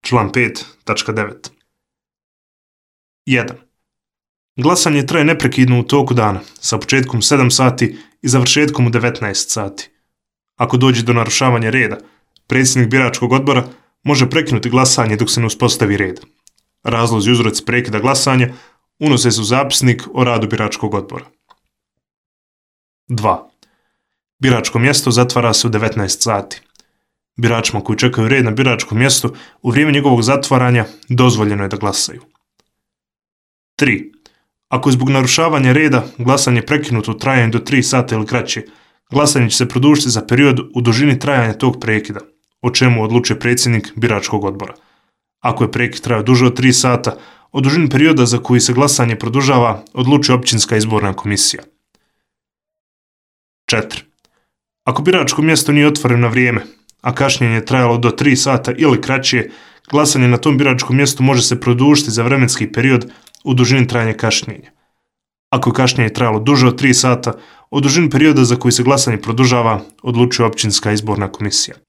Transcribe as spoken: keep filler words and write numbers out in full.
Član pet tačka devet. jedan. Glasanje traje neprekidno u toku dana, sa početkom u sedam sati i završetkom u devetnaest sati. Ako dođe do narušavanja reda, predsjednik biračkog odbora može prekinuti glasanje dok se ne uspostavi red. Razlozi i uzroci prekida glasanja unose se u zapisnik o radu biračkog odbora. dva. Biračko mjesto zatvara se u devetnaest sati. Biračima koji čekaju red na biračkom mjestu u vrijeme njegovog zatvaranja dozvoljeno je da glasaju. tri. Ako je zbog narušavanja reda glasanje prekinuto u trajanju do tri sata ili kraće, glasanje će se produžiti za period u dužini trajanja tog prekida, o čemu odlučuje predsjednik biračkog odbora. Ako je prekid trajao duže od tri sata, o dužini perioda za koji se glasanje produžava odlučuje općinska izborna komisija. četiri. Ako biračko mjesto nije otvoreno na vrijeme, a kašnjenje je trajalo do tri sata ili kraće, glasanje na tom biračkom mjestu može se produžiti za vremenski period u dužini trajanja kašnjenja. Ako kašnjenje je trajalo duže od tri sata, o dužini perioda za koji se glasanje produžava odlučuje općinska izborna komisija.